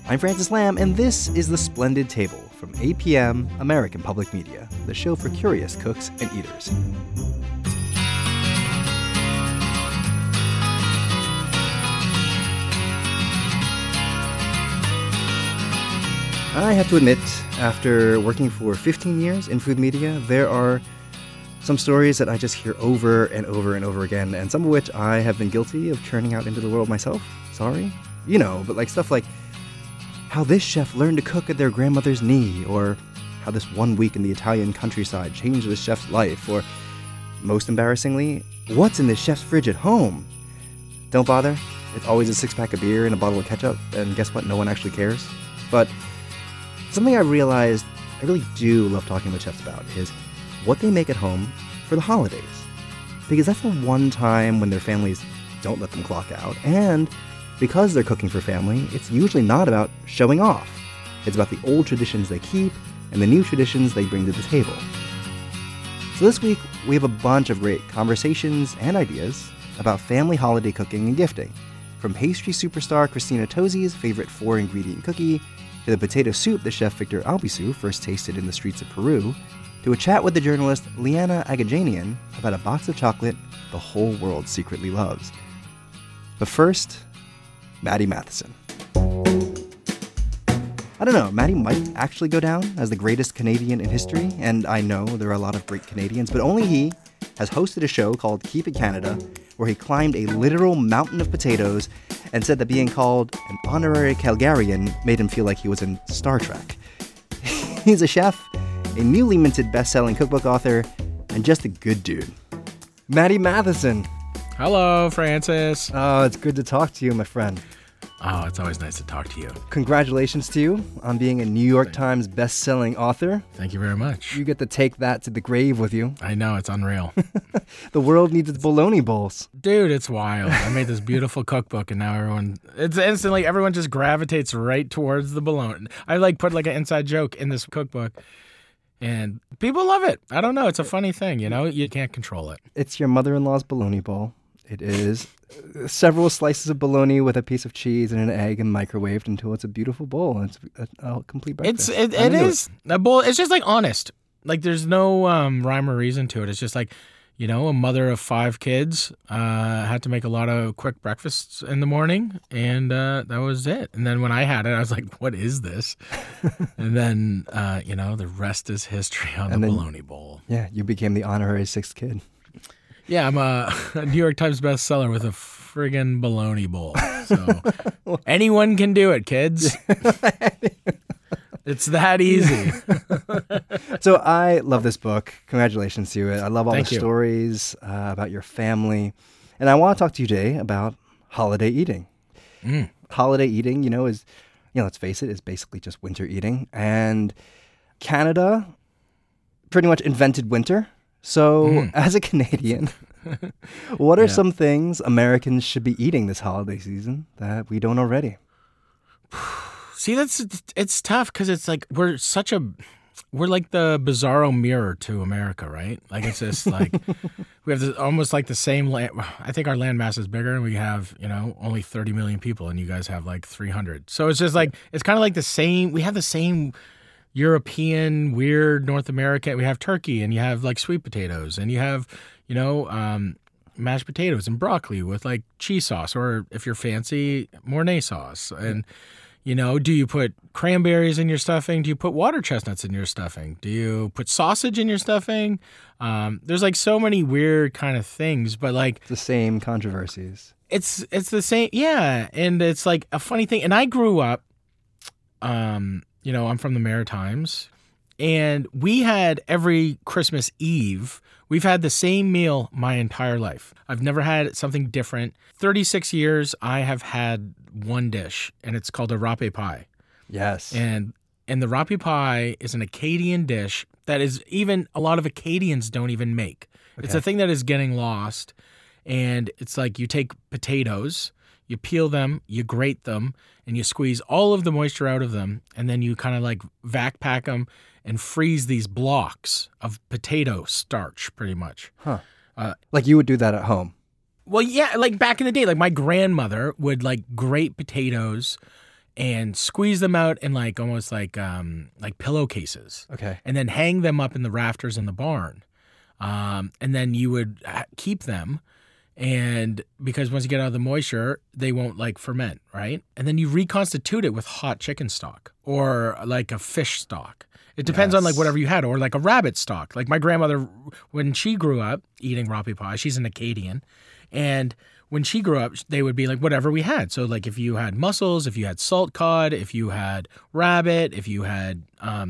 I'm Francis Lamb, and this is The Splendid Table from APM, American Public Media, the show for curious cooks and eaters. I have to admit, after working for 15 years in food media, there are some stories that I just hear over and over and over again, and some of which I have been guilty of churning out into the world myself. Sorry. You know, but like stuff like how this chef learned to cook at their grandmother's knee, or how this one week in the Italian countryside changed this chef's life, or, most embarrassingly, what's in this chef's fridge at home? Don't bother. It's always a six-pack of beer and a bottle of ketchup, and guess what? No one actually cares. But something I realized I really do love talking with chefs about is what they make at home for the holidays. Because that's the one time when their families don't let them clock out, and because they're cooking for family, it's usually not about showing off. It's about the old traditions they keep and the new traditions they bring to the table. So this week, we have a bunch of great conversations and ideas about family holiday cooking and gifting. From pastry superstar Christina Tozzi's favorite 4-ingredient cookie, to the potato soup that Chef Victor Albisu first tasted in the streets of Peru, to a chat with the journalist Liana Agajanian about a box of chocolate the whole world secretly loves. But first, Matty Matheson. I don't know, Matty might actually go down as the greatest Canadian in history, and I know there are a lot of great Canadians, but only he has hosted a show called Keep It Canada, where he climbed a literal mountain of potatoes and said that being called an honorary Calgarian made him feel like he was in Star Trek. He's a chef, a newly minted best-selling cookbook author, and just a good dude. Matty Matheson. Hello, Francis. Oh, it's good to talk to you, my friend. Oh, it's always nice to talk to you. Congratulations to you on being a New York Times best-selling author. Thank you very much. You get to take that to the grave with you. I know, it's unreal. The world needs its bologna bowls. Dude, it's wild. I made this beautiful cookbook, and now everyone just gravitates right towards the bologna. I put an inside joke in this cookbook, and people love it. I don't know. It's a funny thing, you know? You can't control it. It's your mother-in-law's bologna bowl. It is several slices of bologna with a piece of cheese and an egg and microwaved until it's a beautiful bowl. It's a complete breakfast. It is a bowl. It's just honest. There's no rhyme or reason to it. It's just a mother of 5 kids had to make a lot of quick breakfasts in the morning, and that was it. And then when I had it, I was like, what is this? And then, the rest is history on the bologna bowl. Yeah, you became the honorary 6th kid. Yeah, I'm a New York Times bestseller with a friggin' bologna bowl. So anyone can do it, kids. It's that easy. So I love this book. Congratulations to it. I love all Thank the you. stories about your family. And I want to talk to you today about holiday eating. Holiday eating, is, let's face it, is basically just winter eating. And Canada pretty much invented winter. So as a Canadian, what are some things Americans should be eating this holiday season that we don't already? See, it's tough because it's we're like the bizarro mirror to America, right? It's just we have almost the same land. I think our land mass is bigger, and we have only 30 million people, and you guys have 300. So it's just it's kind of the same. We have the same European, weird North America. We have turkey, and you have sweet potatoes, and you have mashed potatoes and broccoli with cheese sauce, or if you're fancy, Mornay sauce. And do you put cranberries in your stuffing? Do you put water chestnuts in your stuffing? Do you put sausage in your stuffing? There's so many weird kind of things, but the same controversies. It's the same, yeah. And it's a funny thing. And I grew up, I'm from the Maritimes, and we had every Christmas Eve, we've had the same meal my entire life. I've never had something different. 36 years, I have had one dish, and it's called a râpé pie. Yes. And the râpé pie is an Acadian dish that is even a lot of Acadians don't even make. Okay. It's a thing that is getting lost, and it's you take potatoes, you peel them, you grate them, and you squeeze all of the moisture out of them, and then you kind of vac pack them and freeze these blocks of potato starch, pretty much. Huh. You would do that at home? Well, yeah, back in the day, my grandmother would grate potatoes and squeeze them out in like almost like pillowcases. Okay. And then hang them up in the rafters in the barn. And then you would keep them. And because once you get out of the moisture, they won't like ferment, right? And then you reconstitute it with hot chicken stock or like a fish stock. It depends on like whatever you had, or like a rabbit stock. Like my grandmother, when she grew up eating rapi pie, she's an Acadian. And when she grew up, they would be like whatever we had. So like if you had mussels, if you had salt cod, if you had rabbit, if you had,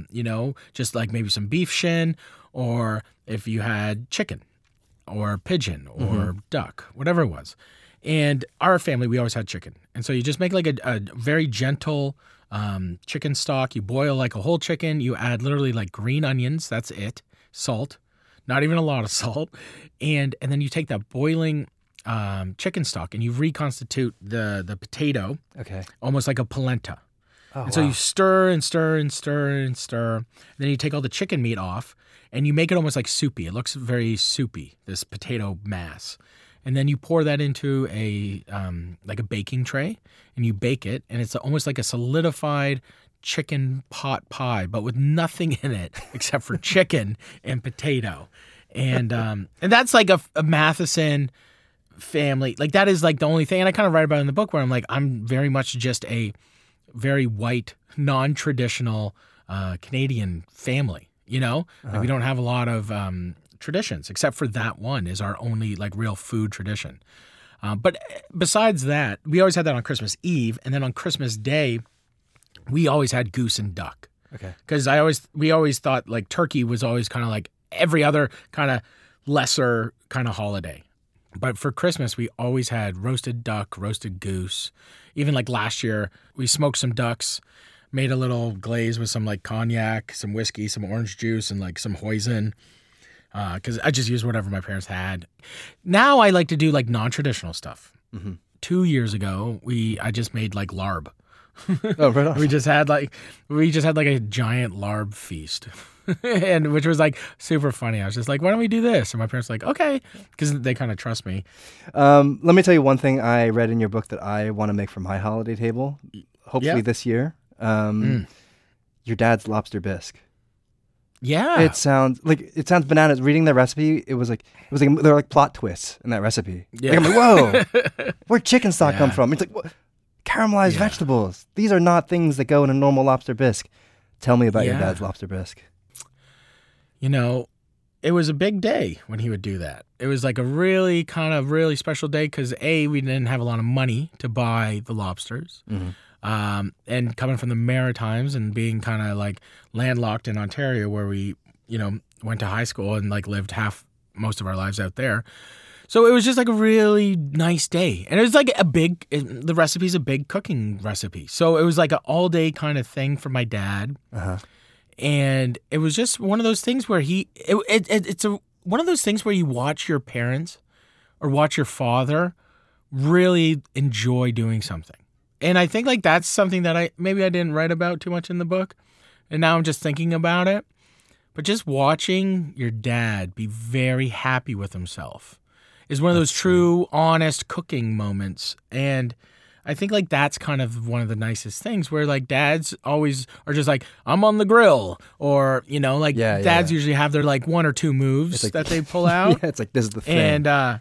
just like maybe some beef shin, or if you had chicken or pigeon or duck, whatever it was. And our family, we always had chicken. And so you just make like a very gentle chicken stock. You boil like a whole chicken. You add literally like green onions. That's it. Salt. Not even a lot of salt. And then you take that boiling chicken stock and you reconstitute the potato. Okay. Almost like a polenta. Oh, and so you stir and stir and stir and stir. And then you take all the chicken meat off and you make it almost like soupy. It looks very soupy, this potato mass. And then you pour that into a baking tray and you bake it. And it's almost like a solidified chicken pot pie, but with nothing in it except for chicken and potato. And that's like a Matheson family. Like that is like the only thing. And I kind of write about it in the book where I'm like, I'm very much just a very white, non-traditional Canadian family. Like we don't have a lot of traditions, except for that one is our only like real food tradition. But besides that, we always had that on Christmas Eve, and then on Christmas Day, we always had goose and duck. Okay. Because we always thought like turkey was always kind of like every other kind of lesser kind of holiday. But for Christmas, we always had roasted duck, roasted goose. Even like last year, we smoked some ducks, made a little glaze with some like cognac, some whiskey, some orange juice, and like some hoisin. Because I just used whatever my parents had. Now I like to do like non-traditional stuff. 2 years ago, I just made like larb. Oh, right on. We just had like a giant larb feast, and which was like super funny. I was just like, "Why don't we do this?" And my parents were like, "Okay," because they kind of trust me. Let me tell you one thing I read in your book that I want to make for my holiday table, hopefully this year. Your dad's lobster bisque. Yeah, it sounds bananas. Reading the recipe, it was like there were like plot twists in that recipe. Yeah. Like, I'm like, whoa, where'd chicken stock come from? It's like, what? Caramelized vegetables. These are not things that go in a normal lobster bisque. Tell me about your dad's lobster bisque. It was a big day when he would do that. It was like a really special day because we didn't have a lot of money to buy the lobsters. And coming from the Maritimes and being kind of like landlocked in Ontario where we, went to high school and like lived most of our lives out there. So it was just like a really nice day. And it was like the recipe's a big cooking recipe. So it was like an all day kind of thing for my dad. And it was just one of those things where one of those things where you watch your parents or watch your father really enjoy doing something. And I think like that's something that I didn't write about too much in the book. And now I'm just thinking about it. But just watching your dad be very happy with himself is one of those true, honest cooking moments. And I think like that's kind of one of the nicest things where like dads always are just like, I'm on the grill, or, dads usually have their like one or two moves that they pull out. It's like, this is the thing. And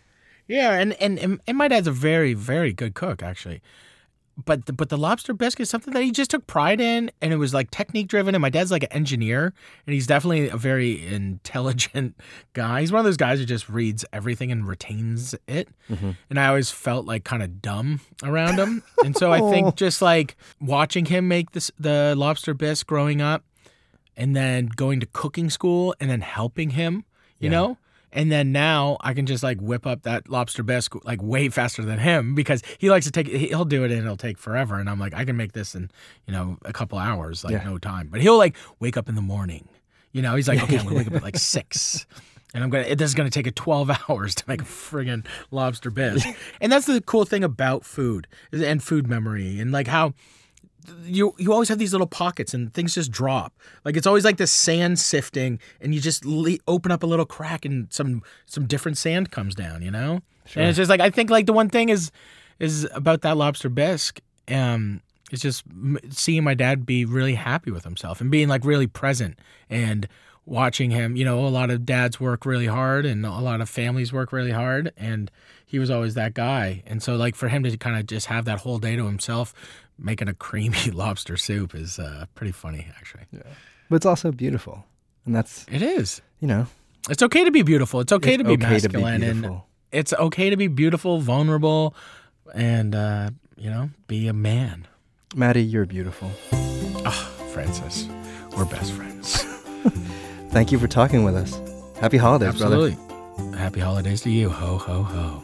and my dad's a very, very good cook actually. But the lobster bisque is something that he just took pride in, and it was like technique driven. And my dad's like an engineer, and he's definitely a very intelligent guy. He's one of those guys who just reads everything and retains it. And I always felt like kind of dumb around him. And so I think just like watching him make the lobster bisque growing up, and then going to cooking school, and then helping him, you know. And then now I can just like whip up that lobster bisque like way faster than him because he likes to he'll do it and it'll take forever. And I'm like, I can make this in, a couple hours, like no time. But he'll like wake up in the morning. He's like, okay, I'm going to wake up at like 6. And this is going to take 12 hours to make a friggin' lobster bisque. And that's the cool thing about food and food memory and like how you always have these little pockets and things just drop. Like it's always like this sand sifting and you just open up a little crack and some different sand comes down, Sure. And it's just like, I think like the one thing is about that lobster bisque it's just seeing my dad be really happy with himself and being like really present and watching him. A lot of dads work really hard and a lot of families work really hard, and he was always that guy. And so like for him to kind of just have that whole day to himself making a creamy lobster soup is pretty funny, actually. Yeah. But it's also beautiful. And it is. It's okay to be beautiful. It's okay to be masculine. And it's okay to be beautiful, vulnerable, and, be a man. Maddie, you're beautiful. Oh, Francis, we're best friends. Thank you for talking with us. Happy holidays, Absolutely. brother. Happy holidays to you. Ho, ho, ho.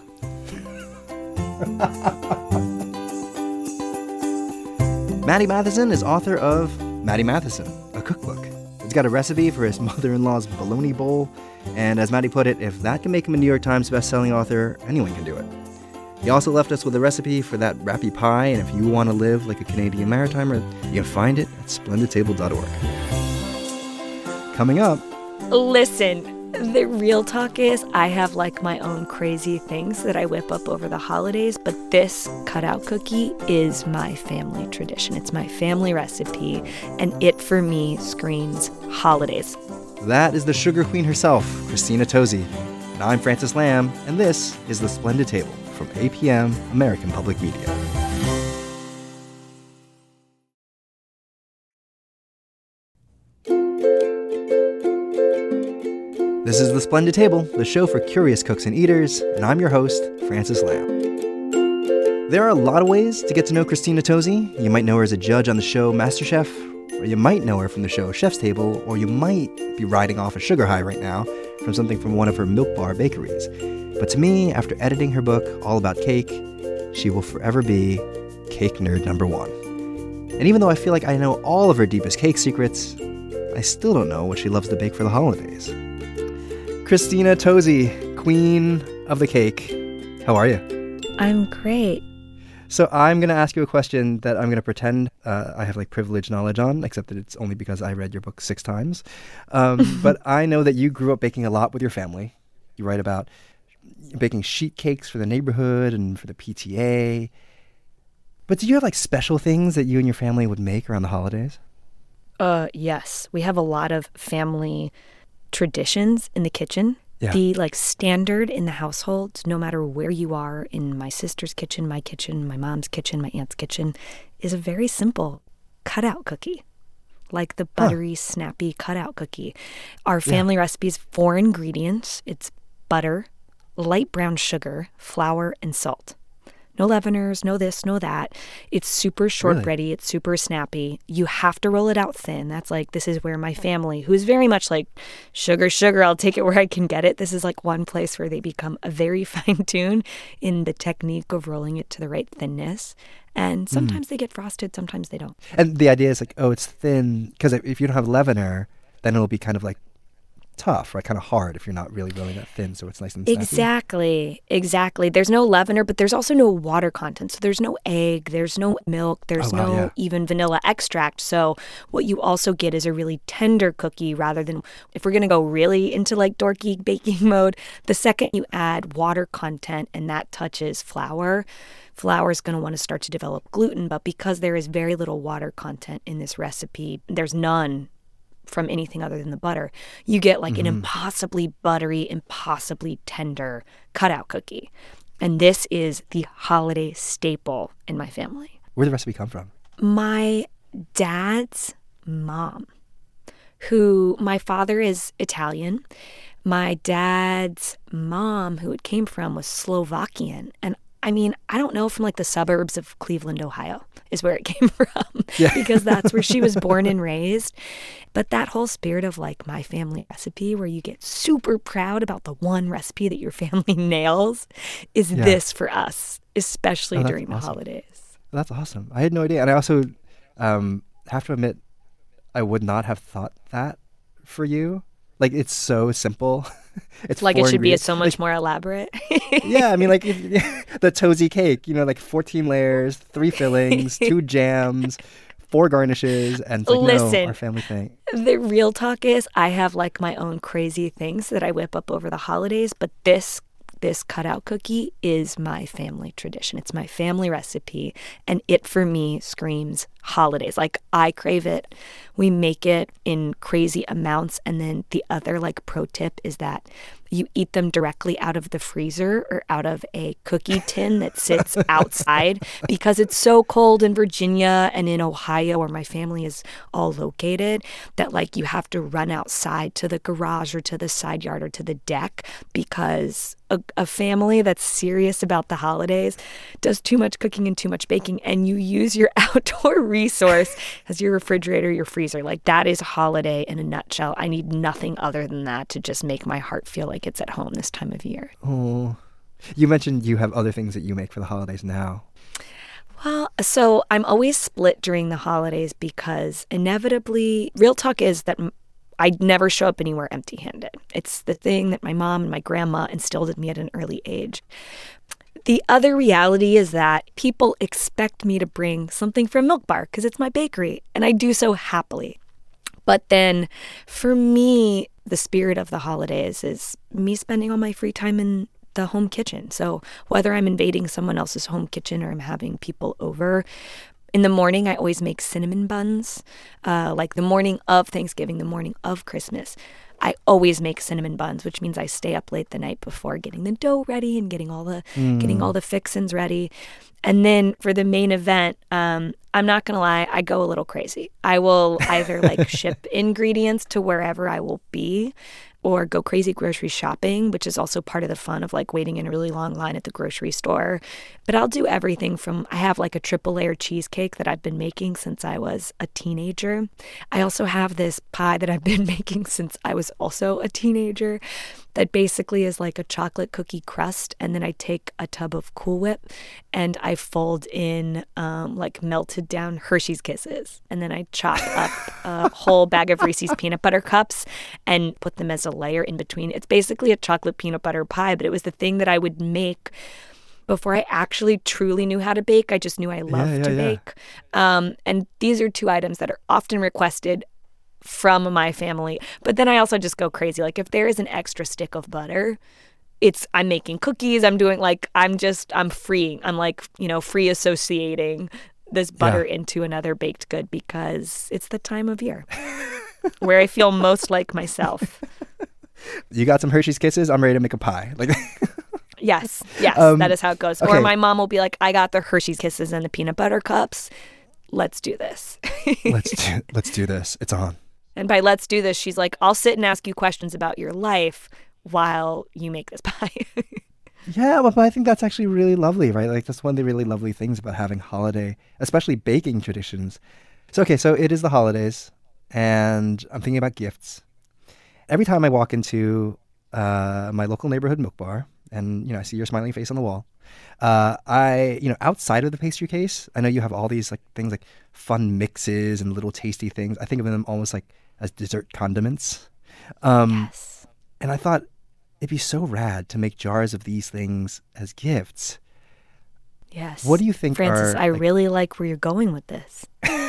Matty Matheson is author of Matty Matheson, a cookbook. It's got a recipe for his mother-in-law's bologna bowl, and as Matty put it, if that can make him a New York Times bestselling author, anyone can do it. He also left us with a recipe for that rappy pie, and if you want to live like a Canadian maritimer, you can find it at splendidtable.org. Coming up... Listen, the real talk is I have like my own crazy things that I whip up over the holidays, but this cutout cookie is my family tradition. It's my family recipe, and it for me screams holidays. That is the sugar queen herself, Christina Tosi. And I'm Francis Lamb, and this is The Splendid Table from APM, American Public Media. This is The Splendid Table, the show for curious cooks and eaters, and I'm your host, Francis Lamb. There are a lot of ways to get to know Christina Tosi. You might know her as a judge on the show MasterChef, or you might know her from the show Chef's Table, or you might be riding off a sugar high right now from something from one of her Milk Bar bakeries. But to me, after editing her book all about cake, she will forever be cake nerd number one. And even though I feel like I know all of her deepest cake secrets, I still don't know what she loves to bake for the holidays. Christina Tosi, queen of the cake. How are you? I'm great. So I'm going to ask you a question that I'm going to pretend I have like privileged knowledge on, except that it's only because I read your book 6 times. But I know that you grew up baking a lot with your family. You write about baking sheet cakes for the neighborhood and for the PTA. But did you have like special things that you and your family would make around the holidays? Yes. We have a lot of family traditions in the kitchen. Yeah. The like standard in the household, no matter where you are, in my sister's kitchen, my mom's kitchen, my aunt's kitchen, is a very simple cutout cookie. Like the buttery, snappy cutout cookie. Our family recipe is 4 ingredients. It's butter, light brown sugar, flour, and salt. No leaveners, no this, no that. It's super shortbready. Really? It's super snappy. You have to roll it out thin. That's like, this is where my family, who's very much like, sugar, I'll take it where I can get it. This is like one place where they become a very fine tune in the technique of rolling it to the right thinness. And sometimes they get frosted, sometimes they don't. And the idea is like, oh, it's thin, because if you don't have leavener, then it'll be kind of like tough, right? Kind of hard if you're not really rolling that thin, so it's nice and snappy. Exactly. There's no leavener, but there's also no water content. So there's no egg, there's no milk, there's even vanilla extract. So what you also get is a really tender cookie rather than, if we're going to go really into like dorky baking mode, the second you add water content and that touches flour is going to want to start to develop gluten. But because there is very little water content in this recipe, there's none from anything other than the butter, you get like an impossibly buttery, impossibly tender cutout cookie. And this is the holiday staple in my family. Where did the recipe come from? My dad's mom, who, my father is Italian. My dad's mom, who it came from, was Slovakian. And I mean, I don't know, from like the suburbs of Cleveland, Ohio is where it came from, because that's where she was born and raised. But that whole spirit of like my family recipe, where you get super proud about the one recipe that your family nails, is this for us, especially during the holidays. That's awesome. I had no idea. And I also have to admit, I would not have thought that for you. Like, it's so simple. It's like it should be so much more elaborate. Yeah, I mean, like the Tosi cake, like 14 layers, 3 fillings, 2 jams, 4 garnishes, and it's like, no, our family thing. The real talk is I have like my own crazy things that I whip up over the holidays, but this this cutout cookie is my family tradition. It's my family recipe. And it, for me, screams holidays. Like, I crave it. We make it in crazy amounts. And then the other, like, pro tip is that you eat them directly out of the freezer or out of a cookie tin that sits outside, because it's so cold in Virginia and in Ohio, where my family is all located, that like you have to run outside to the garage or to the side yard or to the deck, because a family that's serious about the holidays does too much cooking and too much baking, and you use your outdoor resource as your refrigerator, your freezer. Like, that is a holiday in a nutshell. I need nothing other than that to just make my heart feel like it's at home this time of year. Oh, you mentioned you have other things that you make for the holidays now. Well, so I'm always split during the holidays, because inevitably, real talk is that I'd never show up anywhere empty-handed. It's the thing that my mom and my grandma instilled in me at an early age. The other reality is that people expect me to bring something from Milk Bar because it's my bakery, and I do so happily. But then for me, the spirit of the holidays is me spending all my free time in the home kitchen. So whether I'm invading someone else's home kitchen or I'm having people over, in the morning, I always make cinnamon buns. Like the morning of Thanksgiving, the morning of Christmas, I always make cinnamon buns, which means I stay up late the night before getting the dough ready and getting all the fixins ready. And then for the main event, I'm not going to lie, I go a little crazy. I will either like ship ingredients to wherever I will be, or go crazy grocery shopping, which is also part of the fun of like waiting in a really long line at the grocery store. But I'll do everything from, I have like a triple layer cheesecake that I've been making since I was a teenager. I also have this pie that I've been making since I was also a teenager that basically is like a chocolate cookie crust. And then I take a tub of Cool Whip and I fold in like melted down Hershey's Kisses. And then I chop up a whole bag of Reese's peanut butter cups and put them as a layer in between. It's basically a chocolate peanut butter pie, but it was the thing that I would make before I actually truly knew how to bake. I just knew I loved to bake. And these are two items that are often requested from my family. But then I also just go crazy. Like if there is an extra stick of butter, I'm making cookies. I'm doing like, I'm free. I'm like, free associating this butter into another baked good, because it's the time of year where I feel most like myself. You got some Hershey's Kisses? I'm ready to make a pie. Like, Yes, that is how it goes. Okay. Or my mom will be like, I got the Hershey's Kisses and the peanut butter cups. Let's do this. let's do this. It's on. And by let's do this, she's like, I'll sit and ask you questions about your life while you make this pie. Yeah, but I think that's actually really lovely, right? Like, that's one of the really lovely things about having holiday, especially baking traditions. So it is the holidays, and I'm thinking about gifts. Every time I walk into my local neighborhood Milk Bar, and I see your smiling face on the wall, outside of the pastry case, I know you have all these like things like fun mixes and little tasty things. I think of them almost like as dessert condiments. Yes. And I thought it'd be so rad to make jars of these things as gifts. Yes. What do you think Francis, are... I really like where you're going with this.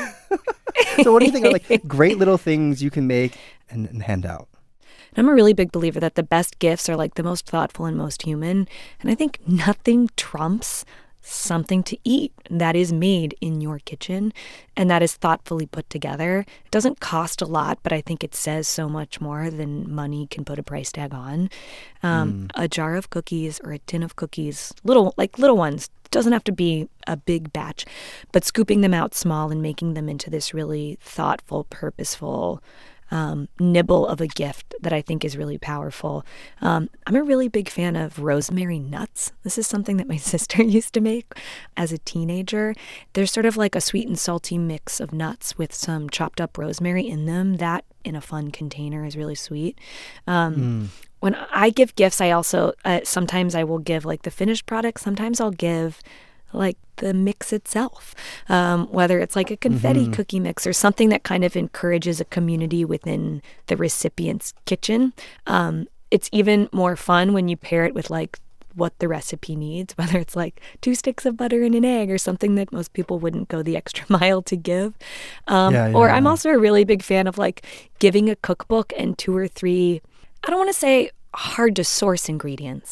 So what do you think are like great little things you can make and hand out? I'm a really big believer that the best gifts are like the most thoughtful and most human. And I think nothing trumps something to eat that is made in your kitchen and that is thoughtfully put together. It doesn't cost a lot, but I think it says so much more than money can put a price tag on. A jar of cookies or a tin of cookies, little ones. It doesn't have to be a big batch, but scooping them out small and making them into this really thoughtful, purposeful nibble of a gift that I think is really powerful. I'm a really big fan of rosemary nuts. This is something that my sister used to make as a teenager. There's sort of like a sweet and salty mix of nuts with some chopped up rosemary in them. That in a fun container is really sweet. When I give gifts, I also sometimes I will give like the finished product. Sometimes I'll give like the mix itself, whether it's like a confetti cookie mix or something that kind of encourages a community within the recipient's kitchen. It's even more fun when you pair it with like what the recipe needs, whether it's like 2 sticks of butter and an egg or something that most people wouldn't go the extra mile to give. Or I'm also a really big fan of like giving a cookbook and 2 or 3, I don't want to say hard to source ingredients,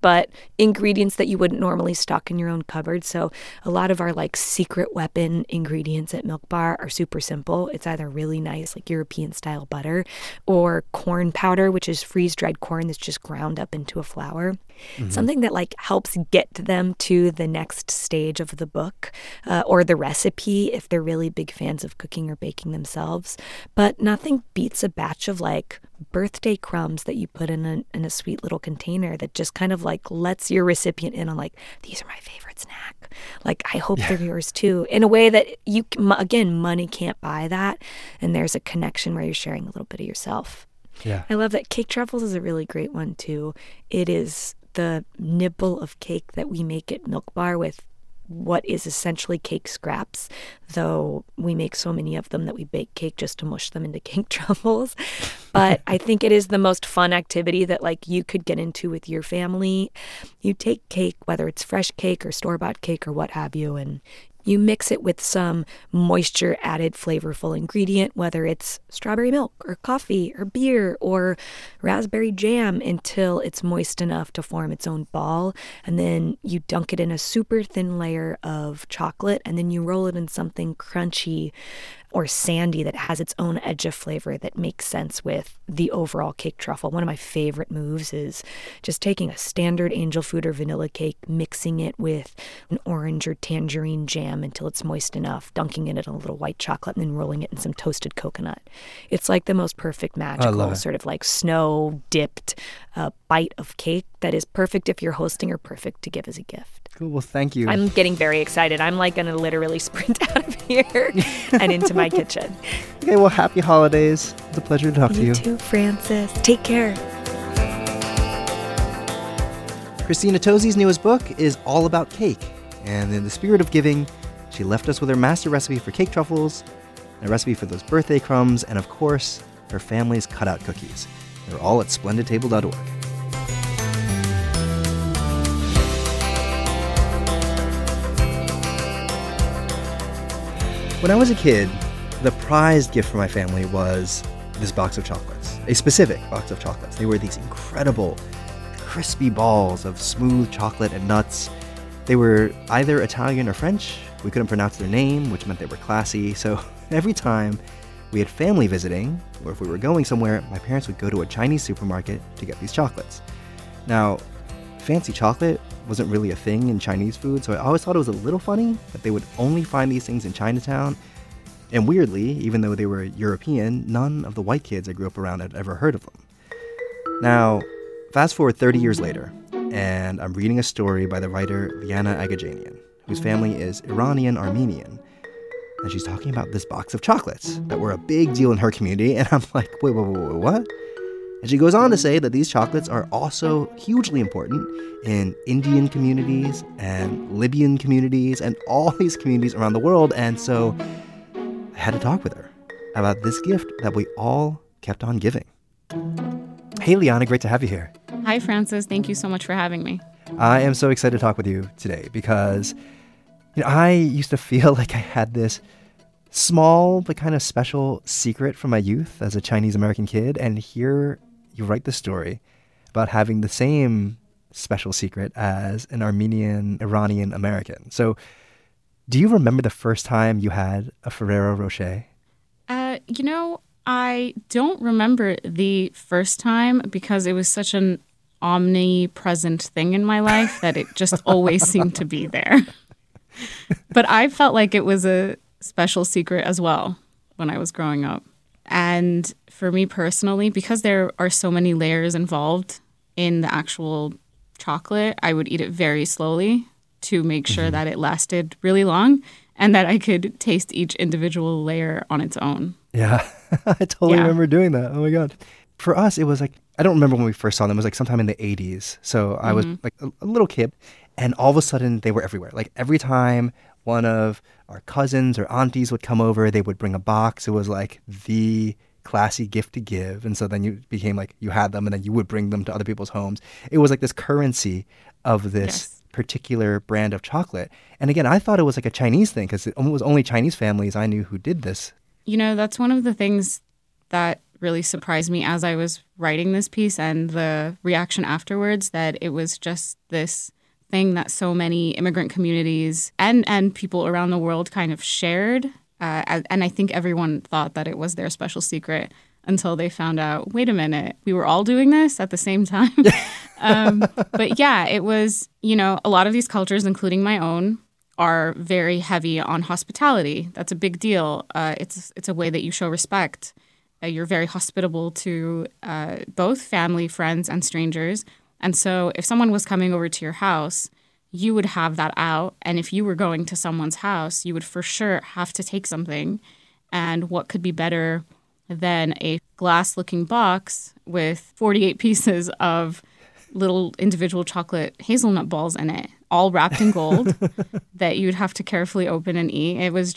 but ingredients that you wouldn't normally stock in your own cupboard. So a lot of our like secret weapon ingredients at Milk Bar are super simple. It's either really nice, like European style butter, or corn powder, which is freeze-dried corn that's just ground up into a flour. Something that like helps get them to the next stage of the book or the recipe if they're really big fans of cooking or baking themselves. But nothing beats a batch of like birthday crumbs that you put in a sweet little container that just kind of like lets your recipient in on like, these are my favorite snack. Like, I hope they're yours too, in a way that you, again, money can't buy that. And there's a connection where you're sharing a little bit of yourself. Yeah. I love that. Cake truffles is a really great one too. It is the nibble of cake that we make at Milk Bar with what is essentially cake scraps, though we make so many of them that we bake cake just to mush them into cake truffles. But I think it is the most fun activity that like you could get into with your family. You take cake, whether it's fresh cake or store-bought cake or what have you, and you mix it with some moisture-added flavorful ingredient, whether it's strawberry milk or coffee or beer or raspberry jam, until it's moist enough to form its own ball. And then you dunk it in a super thin layer of chocolate, and then you roll it in something crunchy or sandy that has its own edge of flavor that makes sense with the overall cake truffle. One of my favorite moves is just taking a standard angel food or vanilla cake, mixing it with an orange or tangerine jam until it's moist enough, dunking it in a little white chocolate, and then rolling it in some toasted coconut. It's like the most perfect, magical, sort of like snow-dipped bite of cake that is perfect if you're hosting or perfect to give as a gift. Cool. Well, thank you. I'm getting very excited. I'm like going to literally sprint out of here and into my kitchen. Okay, well, happy holidays. It's a pleasure to talk to you. You too, Francis. Take care. Christina Tozzi's newest book is all about cake. And in the spirit of giving, she left us with her master recipe for cake truffles, a recipe for those birthday crumbs, and of course, her family's cutout cookies. They're all at splendidtable.org. When I was a kid, the prized gift for my family was this box of chocolates, a specific box of chocolates. They were these incredible, crispy balls of smooth chocolate and nuts. They were either Italian or French. We couldn't pronounce their name, which meant they were classy. So every time we had family visiting, or if we were going somewhere, my parents would go to a Chinese supermarket to get these chocolates. Now, fancy chocolate wasn't really a thing in Chinese food, so I always thought it was a little funny that they would only find these things in Chinatown. And weirdly, even though they were European, none of the white kids I grew up around had ever heard of them. Now, fast forward 30 years later, and I'm reading a story by the writer Liana Agajanian, whose family is Iranian-Armenian. And she's talking about this box of chocolates that were a big deal in her community, and I'm like, wait, what? And she goes on to say that these chocolates are also hugely important in Indian communities and Libyan communities and all these communities around the world. And so I had to talk with her about this gift that we all kept on giving. Hey, Liana, great to have you here. Hi, Francis. Thank you so much for having me. I am so excited to talk with you today because I used to feel like I had this small but kind of special secret from my youth as a Chinese American kid, and here you write the story about having the same special secret as an Armenian Iranian American. So do you remember the first time you had a Ferrero Rocher? I don't remember the first time because it was such an omnipresent thing in my life that it just always seemed to be there. But I felt like it was a special secret as well when I was growing up. And for me personally, because there are so many layers involved in the actual chocolate, I would eat it very slowly to make sure that it lasted really long and that I could taste each individual layer on its own. Yeah, I totally remember doing that. Oh my God. For us, it was like, I don't remember when we first saw them. It was like sometime in the 80s. So I was like a little kid, and all of a sudden they were everywhere. Like every time one of our cousins or aunties would come over, they would bring a box. It was like the classy gift to give. And so then you became like, you had them and then you would bring them to other people's homes. It was like this currency of this particular brand of chocolate. And again, I thought it was like a Chinese thing because it was only Chinese families I knew who did this. That's one of the things that really surprised me as I was writing this piece and the reaction afterwards, that it was just this thing that so many immigrant communities and people around the world kind of shared. And I think everyone thought that it was their special secret until they found out, wait a minute, we were all doing this at the same time. But yeah, it was, a lot of these cultures, including my own, are very heavy on hospitality. That's a big deal. It's a way that you show respect. You're very hospitable to both family, friends, and strangers. And so if someone was coming over to your house, you would have that out. And if you were going to someone's house, you would for sure have to take something. And what could be better than a glass-looking box with 48 pieces of little individual chocolate hazelnut balls in it, all wrapped in gold, that you'd have to carefully open and eat. It was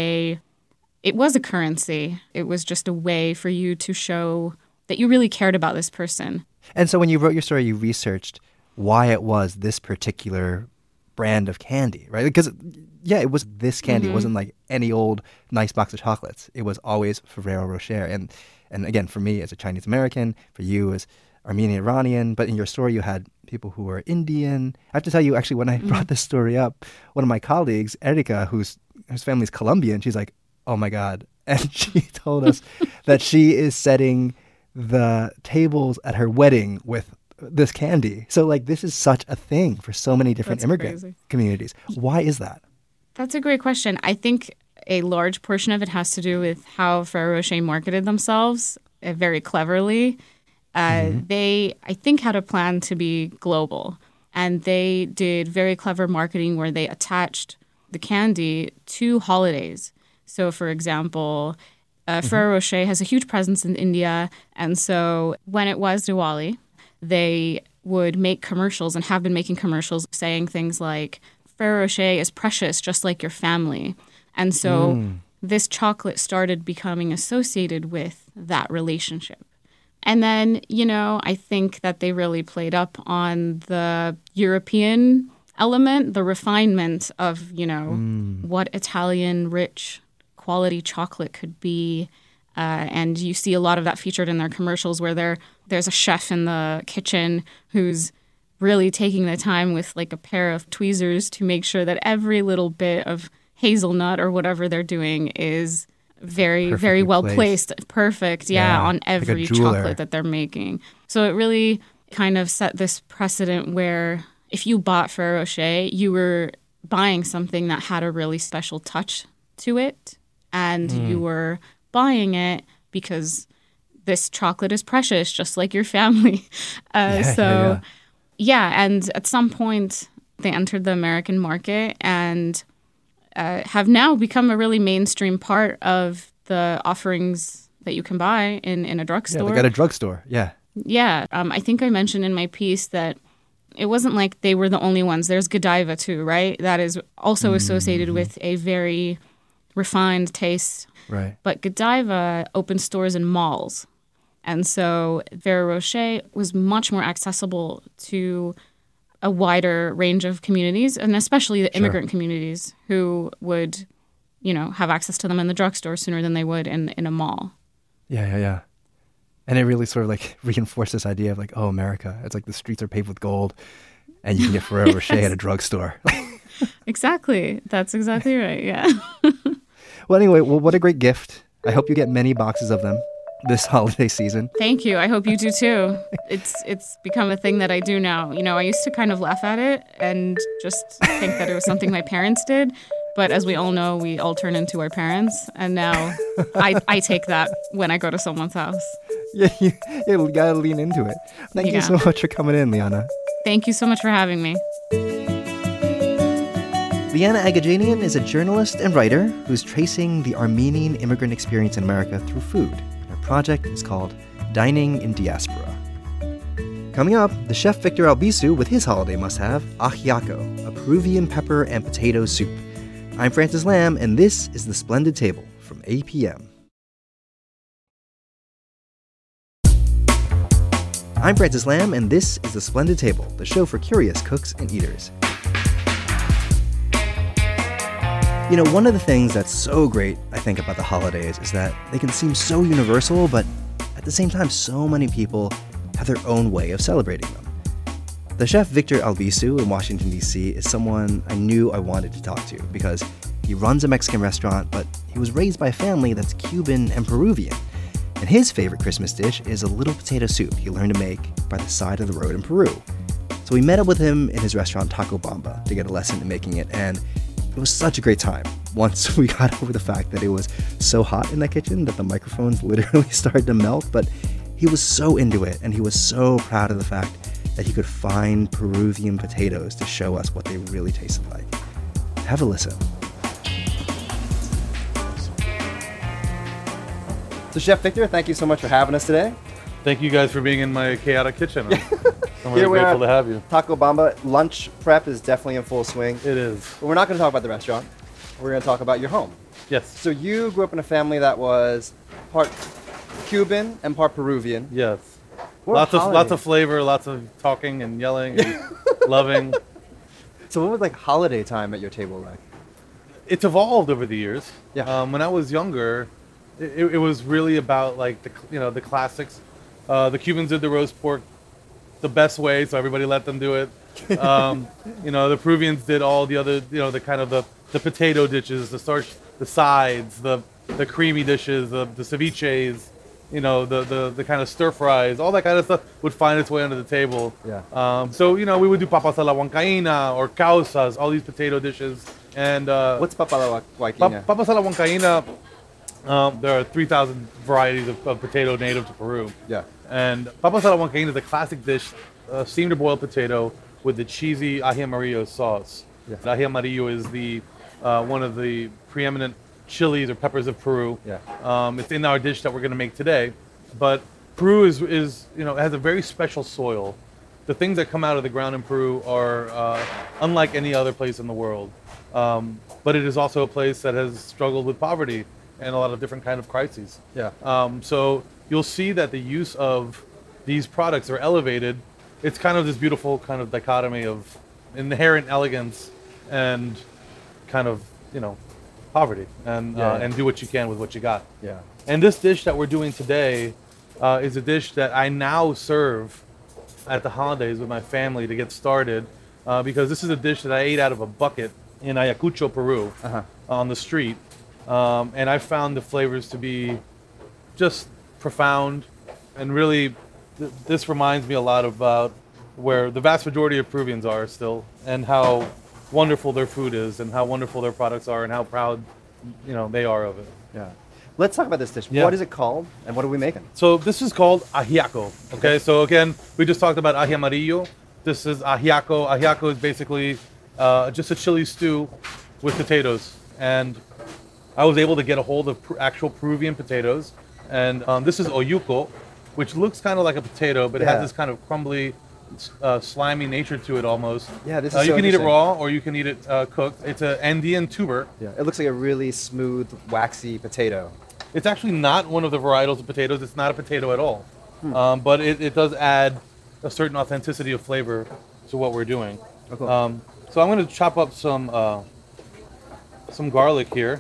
a currency. It was just a way for you to show that you really cared about this person. And so when you wrote your story, you researched why it was this particular brand of candy, right? Because, yeah, it was this candy. It wasn't like any old nice box of chocolates. It was always Ferrero Rocher. And again, for me as a Chinese American, for you as Armenian Iranian, but in your story you had people who were Indian. I have to tell you, actually, when I brought this story up, one of my colleagues, Erica, whose family's Colombian, she's like, oh my God. And she told us that she is setting the tables at her wedding with this candy. So like this is such a thing for so many different immigrant communities. Why is that? That's a great question. I think a large portion of it has to do with how Ferrero Rocher marketed themselves very cleverly. They, I think, had a plan to be global. And they did very clever marketing where they attached the candy to holidays. So, for example, Ferrero Rocher has a huge presence in India. And so when it was Diwali, they would make commercials and have been making commercials saying things like, Ferrero Rocher is precious, just like your family. And so this chocolate started becoming associated with that relationship. And then, I think that they really played up on the European element, the refinement of, what Italian rich quality chocolate could be. And you see a lot of that featured in their commercials where there's a chef in the kitchen who's really taking the time with like a pair of tweezers to make sure that every little bit of hazelnut or whatever they're doing is very, perfectly very well placed. Perfect, on every like chocolate that they're making. So it really kind of set this precedent where if you bought Ferrero Rocher, you were buying something that had a really special touch to it. And you were buying it because this chocolate is precious, just like your family. And at some point they entered the American market and have now become a really mainstream part of the offerings that you can buy in a drugstore. Yeah, like at a drugstore, yeah. Yeah, I think I mentioned in my piece that it wasn't like they were the only ones. There's Godiva too, right? That is also associated with a very refined taste. Right. But Godiva opened stores in malls. And so Ferrero Rocher was much more accessible to a wider range of communities, and especially the immigrant communities who would, have access to them in the drugstore sooner than they would in a mall. Yeah. And it really sort of like reinforced this idea of like, oh, America, it's like the streets are paved with gold and you can get Ferrero Rocher at a drugstore. Exactly. That's exactly right. Yeah. Well, anyway, what a great gift. I hope you get many boxes of them this holiday season. Thank you. I hope you do too. It's become a thing that I do now. I used to kind of laugh at it and just think that it was something my parents did. But as we all know, we all turn into our parents. And now I take that when I go to someone's house. Yeah, you got to lean into it. Thank you so much for coming in, Liana. Thank you so much for having me. Liana Agajanian is a journalist and writer who's tracing the Armenian immigrant experience in America through food. Her project is called Dining in Diaspora. Coming up, the chef Victor Albisu with his holiday must-have, ajiaco, a Peruvian pepper and potato soup. I'm Francis Lamb, and this is The Splendid Table from APM. I'm Francis Lamb, and this is The Splendid Table, the show for curious cooks and eaters. One of the things that's so great, I think, about the holidays is that they can seem so universal, but at the same time, so many people have their own way of celebrating them. The chef Victor Albizu in Washington, D.C. is someone I knew I wanted to talk to because he runs a Mexican restaurant, but he was raised by a family that's Cuban and Peruvian. And his favorite Christmas dish is a little potato soup he learned to make by the side of the road in Peru. So we met up with him in his restaurant Taco Bamba to get a lesson in making it, and it was such a great time once we got over the fact that it was so hot in that kitchen that the microphones literally started to melt. But he was so into it, and he was so proud of the fact that he could find Peruvian potatoes to show us what they really tasted like. Have a listen. So Chef Victor, thank you so much for having us today. Thank you guys for being in my chaotic kitchen. I'm Here really we grateful are. to have you. Taco Bamba lunch prep is definitely in full swing. It is. But we're not going to talk about the restaurant. We're going to talk about your home. Yes. So you grew up in a family that was part Cuban and part Peruvian. Yes. What Lots of flavor, lots of talking and yelling and loving. So what was like holiday time at your table like? It's evolved over the years. Yeah. When I was younger, it was really about like the classics. The Cubans did the roast pork the best way, so everybody let them do it. The Peruvians did all the other, the kind of the potato dishes, the starch, the sides, the creamy dishes, the ceviches, the kind of stir fries, all that kind of stuff would find its way under the table. Yeah. So we would do papas a la huancaína or causas, all these potato dishes. And What's papa la huayquina? papas a la huancaína, there are 3,000 varieties of potato native to Peru. Yeah. And papas a la huancaína is a classic dish, steamed or boiled potato with the cheesy ají amarillo sauce. Yeah. The ají amarillo is the one of the preeminent chilies or peppers of Peru. Yeah. It's in our dish that we're going to make today. But Peru is has a very special soil. The things that come out of the ground in Peru are unlike any other place in the world. But it is also a place that has struggled with poverty and a lot of different kind of crises. Yeah. So you'll see that the use of these products are elevated. It's kind of this beautiful kind of dichotomy of inherent elegance and kind of, poverty and do what you can with what you got. Yeah. And this dish that we're doing today is a dish that I now serve at the holidays with my family to get started because this is a dish that I ate out of a bucket in Ayacucho, Peru, on the street. And I found the flavors to be just profound and really this reminds me a lot about where the vast majority of Peruvians are still and how wonderful their food is and how wonderful their products are and how proud they are of it. Yeah. Let's talk about this dish. Yeah. What is it called and what are we making? So this is called ajiaco. Okay, so again, we just talked about ají amarillo. This is ajiaco. Ajiaco is basically just a chili stew with potatoes. And I was able to get a hold of actual Peruvian potatoes. And this is oyuco, which looks kind of like a potato, but it Yeah. has this kind of crumbly, slimy nature to it almost. Yeah, this is you so can eat it interesting. raw or you can eat it cooked. It's an Andean tuber. Yeah. It looks like a really smooth, waxy potato. It's actually not one of the varietals of potatoes. It's not a potato at all. But it does add a certain authenticity of flavor to what we're doing. Oh, cool. So I'm going to chop up some garlic here.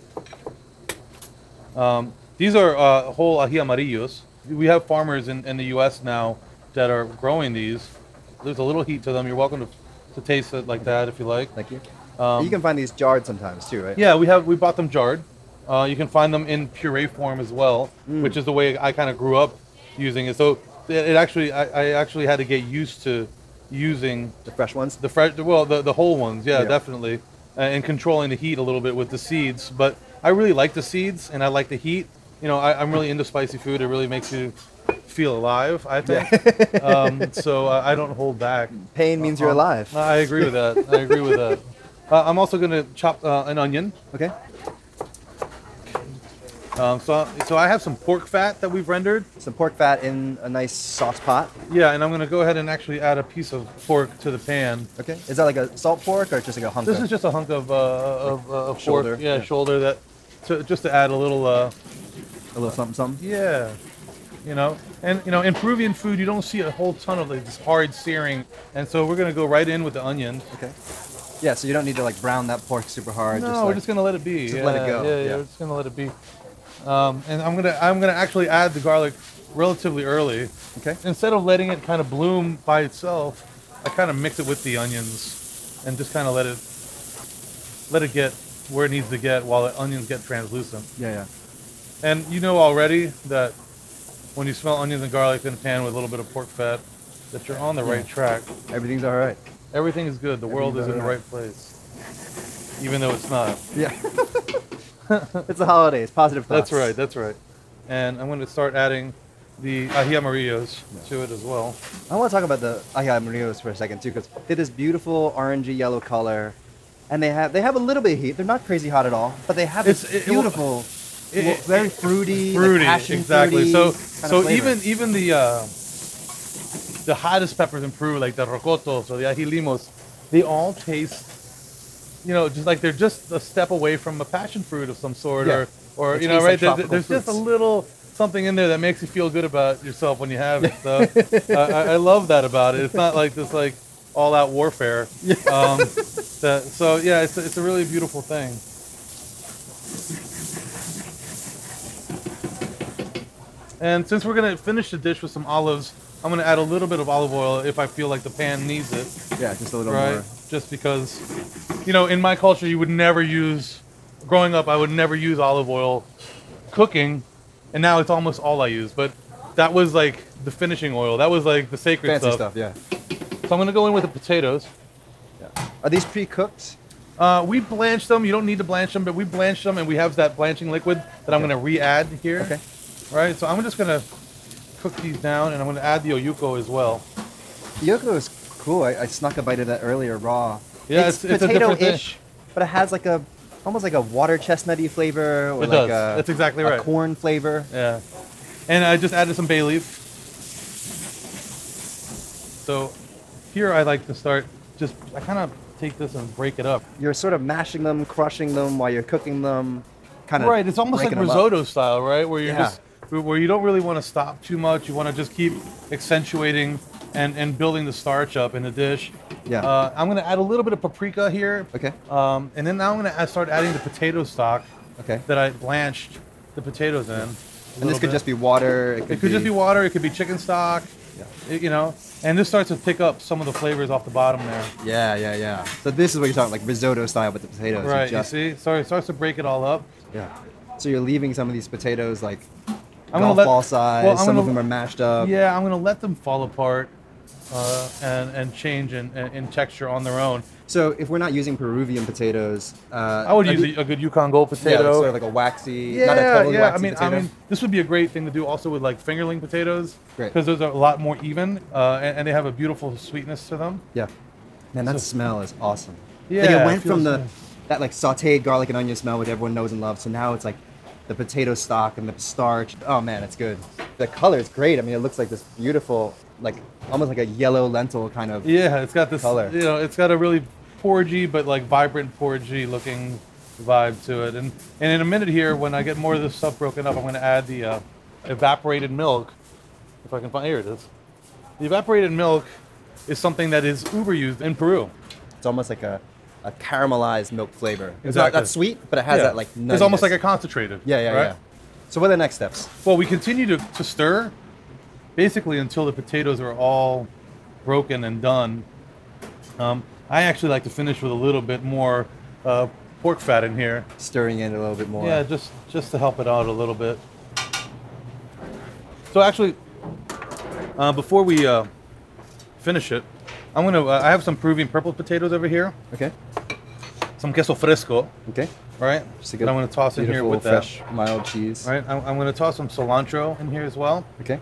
These are whole ají amarillos. We have farmers in the U.S. now that are growing these. There's a little heat to them. You're welcome to taste it like that if you like. Thank you. You can find these jarred sometimes too, right? Yeah, we bought them jarred. You can find them in puree form as well, which is the way I kind of grew up using it. So I actually had to get used to using The fresh ones? the whole ones. Yeah, Yeah. definitely, and controlling the heat a little bit with the seeds. But I really like the seeds and I like the heat. I'm really into spicy food. It really makes you feel alive, I think. So I don't hold back. Pain means you're alive. I agree with that. I'm also going to chop an onion. Okay. So I have some pork fat that we've rendered. Some pork fat in a nice sauce pot. Yeah, and I'm going to go ahead and actually add a piece of pork to the pan. Okay. Is that like a salt pork or just like a hunk This of is just a hunk of Shoulder, pork. Yeah, yeah. shoulder just to add a little. a little something something? Yeah, and in Peruvian food you don't see a whole ton of like this hard searing, and so we're going to go right in with the onion. Okay. Yeah, so you don't need to like brown that pork super hard. No, we're just going to let it be. just let it go, Yeah, yeah. we're just going to let it be. And I'm gonna actually add the garlic relatively early. Okay. Instead of letting it kind of bloom by itself, I kind of mix it with the onions and just kind of let it get where it needs to get while the onions get translucent. Yeah. And you know already that when you smell onions and garlic in a pan with a little bit of pork fat, that you're on the right track. Everything's all right. Everything is good. The world is in the right place. Even though it's not. Yeah. It's the holidays. Positive thoughts. That's right. And I'm going to start adding the ají amarillos to it as well. I want to talk about the ají amarillos for a second too, because they have this beautiful orangey yellow color, and they have a little bit of heat. They're not crazy hot at all, but they have this beautiful, very fruity, like passion exactly. fruity So even the hottest peppers in Peru, like the rocotos or the ají limos, they all taste, just like they're just a step away from a passion fruit of some sort, or It right? tastes like There's tropical just a fruits. little something in there that makes you feel good about yourself when you have it. So I love that about it. It's not like this like all out warfare. It's a really beautiful thing. And since we're gonna finish the dish with some olives, I'm gonna add a little bit of olive oil if I feel like the pan needs it. Yeah, just a little Right? more. Just because, in my culture, you would never use. Growing up, I would never use olive oil cooking, and now it's almost all I use. But that was like the finishing oil. That was like the sacred Fancy stuff. stuff, yeah. So I'm gonna go in with the potatoes. Are these pre-cooked? We blanch them. You don't need to blanch them, but we blanch them, and we have that blanching liquid that I'm gonna re-add here. Okay. Right. So I'm just gonna cook these down, and I'm gonna add the oyuco as well. Yoko is cool. I snuck a bite of that earlier raw. Yeah, it's a different potato-ish, but it has like almost like a water chestnutty flavor, or It like does. That's exactly a right. corn flavor. Yeah. And I just added some bay leaf. So here I like to start I kind of take this and break it up. You're sort of mashing them, crushing them while you're cooking them. Kind of Right, it's almost like breaking them up. risotto style, right? Where where you don't really want to stop too much. You want to just keep accentuating and building the starch up in the dish. Yeah. I'm going to add a little bit of paprika here. Okay. And then now I'm going to start adding the potato stock Okay. that I blanched the potatoes in. And this could just be water. It could just be water. It could be chicken stock. Yeah. And this starts to pick up some of the flavors off the bottom there. Yeah. So this is what you're talking, like risotto style with the potatoes. Right, you just, see? So it starts to break it all up. Yeah. So you're leaving some of these potatoes like I'm golf gonna ball size. well, I'm some of gonna- them are mashed up. Yeah, I'm going to let them fall apart and change in texture on their own. So if we're not using Peruvian potatoes, I would use a good Yukon Gold yeah, potato. sort of like a waxy, Yeah, not a totally yeah. waxy potato. This would be a great thing to do also with like fingerling potatoes, Great. because those are a lot more even, and they have a beautiful sweetness to them. Yeah. Man, that smell is awesome. Yeah, Like it it went from feels that like sauteed garlic and onion smell which everyone knows and loves, so now it's like the potato stock and the starch. Oh man, it's good. The color is great. I mean, it looks like this beautiful, like almost like a yellow lentil kind of. Yeah, it's got this Color. it's got a really porridgey but like vibrant porridgey looking vibe to it. And in a minute here, when I get more of this stuff broken up, I'm going to add the evaporated milk. If I can find, here it is. The evaporated milk is something that is uber used in Peru. It's almost like a caramelized milk flavor. It's Exactly. not that sweet, but it has Yeah. that like nuttiness. It's almost like a concentrated. yeah. right? So what are the next steps? Well, we continue to stir basically until the potatoes are all broken and done. I actually like to finish with a little bit more pork fat in here. Stirring it a little bit more. Yeah, just to help it out a little bit. So actually, before we finish it, I have some Peruvian purple potatoes over here. Okay. Some queso fresco, Okay. right? Just a That I'm going to toss in here beautiful, with that. fresh, mild cheese. Right. I'm going to toss some cilantro in here as well. Okay.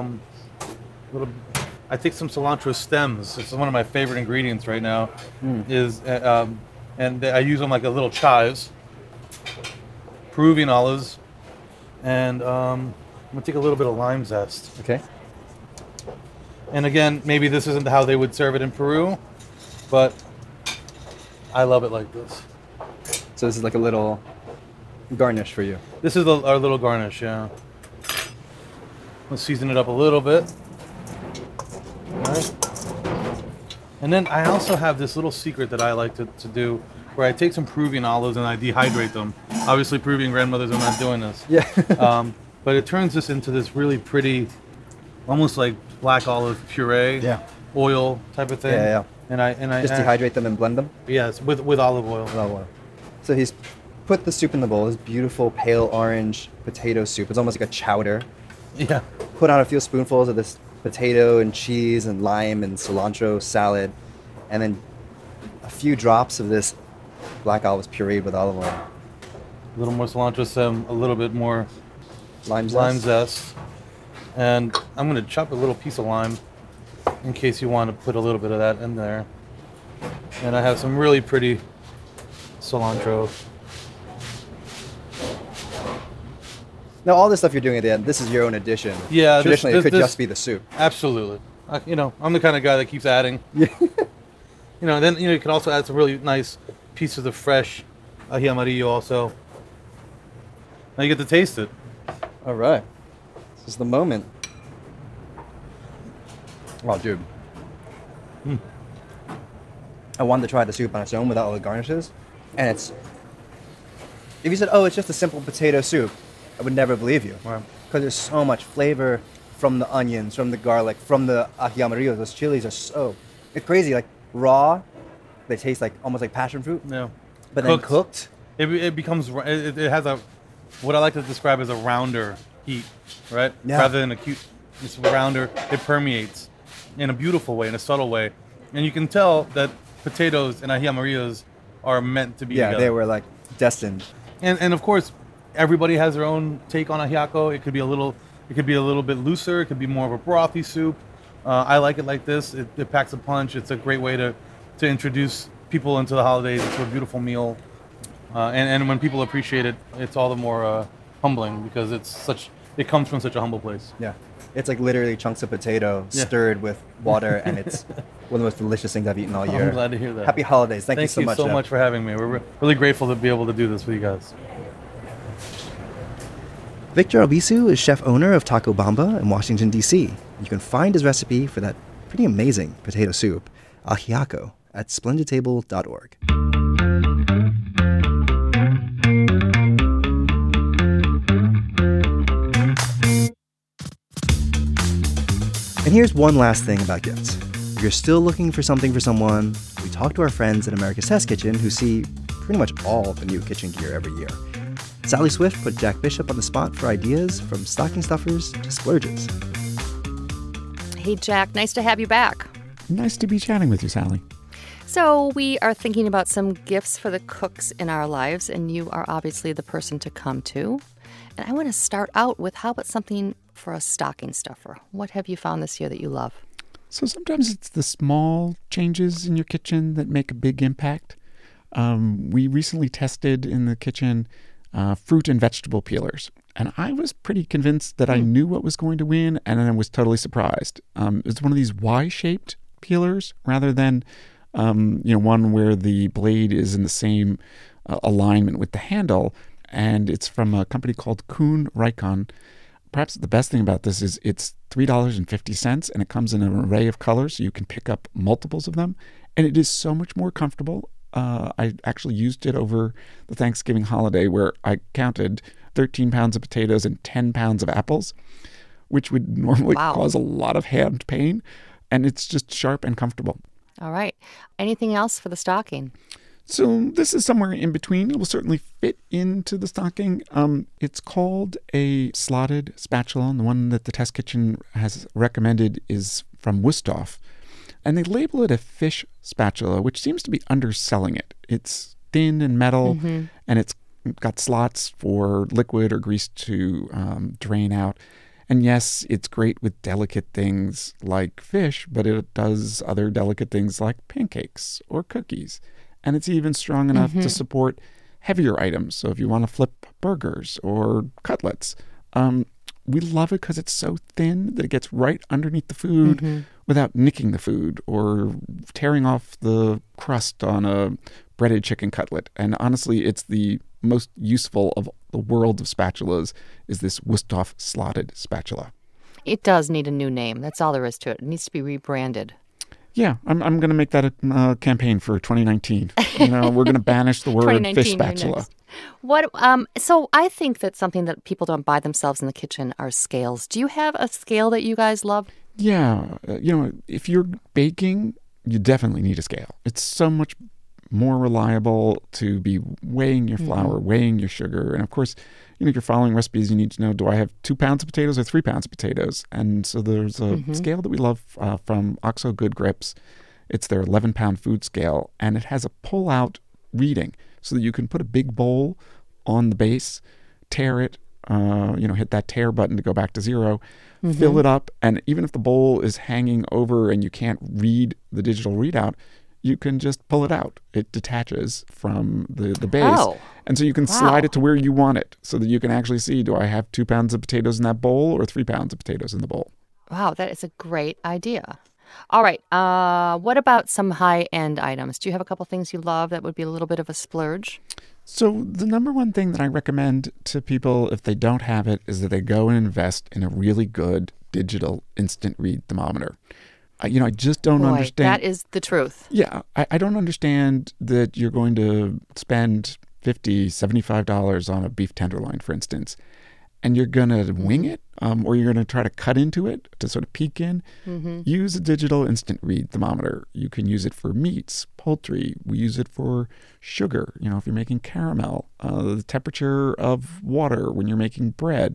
I take some cilantro stems. It's one of my favorite ingredients right now. And I use them like a little chives. Peruvian olives, and I'm gonna take a little bit of lime zest. Okay. And again, maybe this isn't how they would serve it in Peru, but I love it like this. So this is like a little garnish for you. This is our little garnish, yeah. Let's season it up a little bit. All right. And then I also have this little secret that I like to do, where I take some Peruvian olives and I dehydrate them. Obviously, Peruvian grandmothers are not doing this. Yeah. but it turns this into this really pretty, almost like black olive puree, oil type of thing. Yeah. And I Just dehydrate them and blend them. Yes, with olive oil. Olive oil. So he's put the soup in the bowl. This beautiful pale orange potato soup. It's almost like a chowder. Yeah. Put on a few spoonfuls of this potato and cheese and lime and cilantro salad, and then a few drops of this black olives pureed with olive oil. A little more cilantro stem, a little bit more Lime zest. lime zest. And I'm going to chop a little piece of lime in case you want to put a little bit of that in there. And I have some really pretty cilantro. Now, all this stuff you're doing at the end, this is your own addition. Yeah, Traditionally, it could this- just be the soup. Absolutely. I'm the kind of guy that keeps adding. Then you can also add some really nice pieces of fresh ají amarillo also. Now you get to taste it. All right. This is the moment. Oh, dude. I wanted to try the soup on its own without all the garnishes. And it's... If you said, oh, it's just a simple potato soup, I would never believe you. Right. Because there's so much flavor from the onions, from the garlic, from the ají amarillo. Those chilies are so... It's crazy. Like, raw, they taste like almost like passion fruit. Yeah. But then cooked... It becomes, it has what I like to describe as a rounder heat, right? Yeah. Rather than it's rounder, it permeates in a beautiful way, in a subtle way. And you can tell that potatoes and ají amarillos are meant to be Yeah, together. they were like destined. And of course, everybody has their own take on ajiaco. It could be a little bit looser. It could be more of a brothy soup. I like it like this. It packs a punch. It's a great way to introduce people into the holidays. It's a beautiful meal. And when people appreciate it, it's all the more humbling because it comes from such a humble place. Yeah. It's like literally chunks of potato stirred with water, and it's one of the most delicious things I've eaten all year. I'm glad to hear that. Happy holidays. Thank you Thank so you much. Jeff. for having me. We're really grateful to be able to do this with you guys. Victor Albizu is chef owner of Taco Bamba in Washington, D.C. You can find his recipe for that pretty amazing potato soup, ajiaco, at splendidtable.org. And here's one last thing about gifts. If you're still looking for something for someone, we talk to our friends at America's Test Kitchen who see pretty much all the new kitchen gear every year. Sally Swift put Jack Bishop on the spot for ideas from stocking stuffers to splurges. Hey, Jack, nice to have you back. Nice to be chatting with you, Sally. So we are thinking about some gifts for the cooks in our lives, and you are obviously the person to come to. And I want to start out with, how about something for a stocking stuffer? What have you found this year that you love? So sometimes it's the small changes in your kitchen that make a big impact. We recently tested in the kitchen fruit and vegetable peelers. And I was pretty convinced that I knew what was going to win, and then I was totally surprised. It's one of these Y-shaped peelers rather than one where the blade is in the same alignment with the handle. And it's from a company called Kuhn Rikon. Perhaps the best thing about this is it's $3.50, and it comes in an array of colors, so you can pick up multiples of them. And it is so much more comfortable. I actually used it over the Thanksgiving holiday, where I counted 13 pounds of potatoes and 10 pounds of apples, which would normally cause a lot of hand pain. And it's just sharp and comfortable. All right. Anything else for the stocking? So this is somewhere in between. It will certainly fit into the stocking. It's called a slotted spatula, and the one that the Test Kitchen has recommended is from Wusthof. And they label it a fish spatula, which seems to be underselling it. It's thin and metal, and it's got slots for liquid or grease to drain out. And yes, it's great with delicate things like fish, but it does other delicate things like pancakes or cookies. And it's even strong enough to support heavier items. So if you want to flip burgers or cutlets, we love it because it's so thin that it gets right underneath the food without nicking the food or tearing off the crust on a breaded chicken cutlet. And honestly, it's the most useful of the world of spatulas is this Wusthof slotted spatula. It does need a new name. That's all there is to it. It needs to be rebranded. Yeah, I'm going to make that a campaign for 2019. We're going to banish the word 2019, fish you're spatula. next. What? So I think that something that people don't buy themselves in the kitchen are scales. Do you have a scale that you guys love? Yeah, if you're baking, you definitely need a scale. It's so much more reliable to be weighing your flour, weighing your sugar. And of course, if you're following recipes, you need to know, do I have 2 pounds of potatoes or 3 pounds of potatoes? And so there's a scale that we love from OXO Good Grips. It's their 11-pound food scale, and it has a pull-out reading so that you can put a big bowl on the base, tear it, hit that tear button to go back to zero, fill it up, and even if the bowl is hanging over and you can't read the digital readout, you can just pull it out. It detaches from the base. Oh, and so you can slide it to where you want it so that you can actually see, do I have 2 pounds of potatoes in that bowl or 3 pounds of potatoes in the bowl? Wow, that is a great idea. All right. What about some high-end items? Do you have a couple things you love that would be a little bit of a splurge? So the number one thing that I recommend to people if they don't have it is that they go and invest in a really good digital instant read thermometer. I just don't understand. That is the truth. Yeah, I don't understand that you're going to spend $50, $75 on a beef tenderloin, for instance, and you're going to wing it, or you're going to try to cut into it to sort of peek in. Use a digital instant read thermometer. You can use it for meats, poultry. We use it for sugar, if you're making caramel, the temperature of water when you're making bread,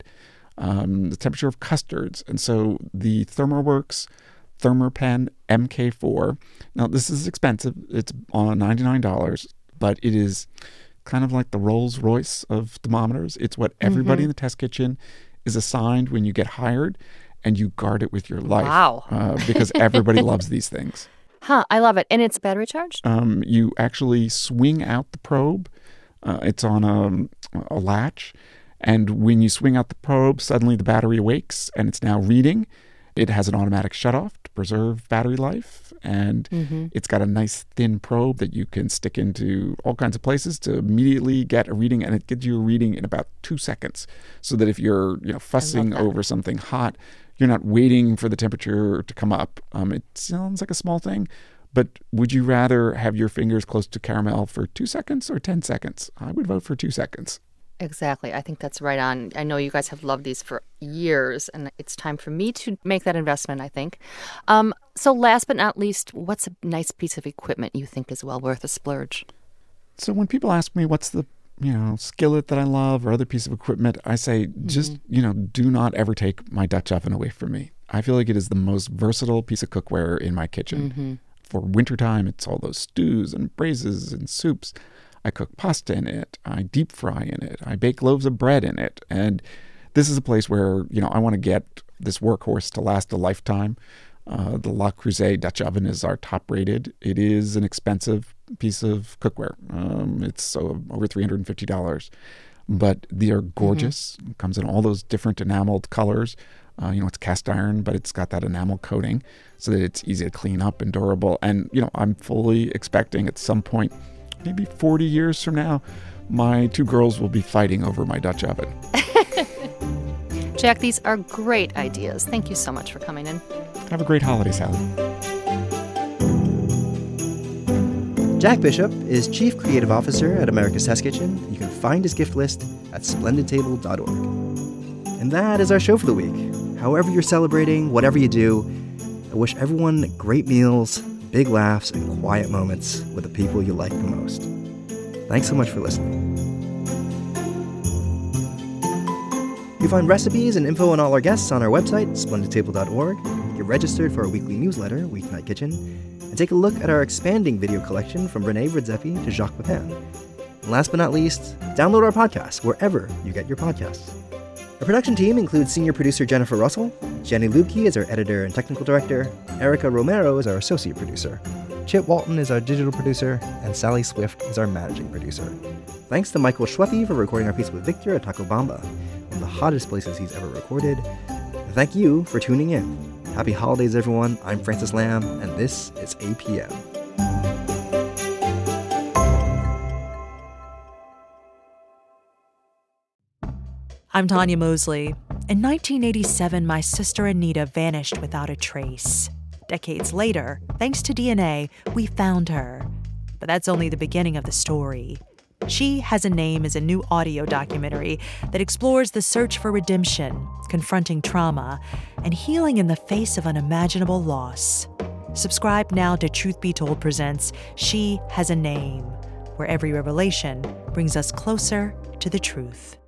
the temperature of custards. And so the ThermoWorks Thermopen MK4. Now, this is expensive. It's on $99, but it is kind of like the Rolls Royce of thermometers. It's what everybody in the test kitchen is assigned when you get hired, and you guard it with your life. Wow. Because everybody loves these things. I love it. And it's battery charged? You actually swing out the probe. It's on a latch. And when you swing out the probe, suddenly the battery awakes, and it's now reading. It has an automatic shutoff to preserve battery life, and it's got a nice thin probe that you can stick into all kinds of places to immediately get a reading, and it gives you a reading in about 2 seconds, so that if you're fussing over something hot, you're not waiting for the temperature to come up. It sounds like a small thing, but would you rather have your fingers close to caramel for 2 seconds or 10 seconds? I would vote for 2 seconds. Exactly. I think that's right on. I know you guys have loved these for years, and it's time for me to make that investment, I think. So last but not least, what's a nice piece of equipment you think is well worth a splurge? So when people ask me what's the skillet that I love or other piece of equipment, I say just, do not ever take my Dutch oven away from me. I feel like it is the most versatile piece of cookware in my kitchen. For wintertime, it's all those stews and braises and soups. I cook pasta in it. I deep fry in it. I bake loaves of bread in it. And this is a place where, I want to get this workhorse to last a lifetime. The Le Creuset Dutch oven is our top rated. It is an expensive piece of cookware. It's over $350. But they are gorgeous. It comes in all those different enameled colors. It's cast iron, but it's got that enamel coating so that it's easy to clean up and durable. And, I'm fully expecting at some point, maybe 40 years from now, my 2 girls will be fighting over my Dutch oven. Jack, these are great ideas. Thank you so much for coming in. Have a great holiday, Sally. Jack Bishop is Chief Creative Officer at America's Test Kitchen. You can find his gift list at splendidtable.org. And that is our show for the week. However you're celebrating, whatever you do, I wish everyone great meals, big laughs, and quiet moments with the people you like the most. Thanks so much for listening. You'll find recipes and info on all our guests on our website, splendidtable.org. Get registered for our weekly newsletter, Weeknight Kitchen, and take a look at our expanding video collection from Rene Redzepi to Jacques Pepin. And last but not least, download our podcast wherever you get your podcasts. Our production team includes senior producer Jennifer Russell, Jenny Lubke is our editor and technical director, Erica Romero is our associate producer, Chip Walton is our digital producer, and Sally Swift is our managing producer. Thanks to Michael Schweppe for recording our piece with Victor at Taco Bamba, one of the hottest places he's ever recorded. And thank you for tuning in. Happy holidays, everyone. I'm Francis Lamb, and this is APM. I'm Tanya Mosley. In 1987, my sister Anita vanished without a trace. Decades later, thanks to DNA, we found her. But that's only the beginning of the story. She Has a Name is a new audio documentary that explores the search for redemption, confronting trauma, and healing in the face of unimaginable loss. Subscribe now to Truth Be Told presents She Has a Name, where every revelation brings us closer to the truth.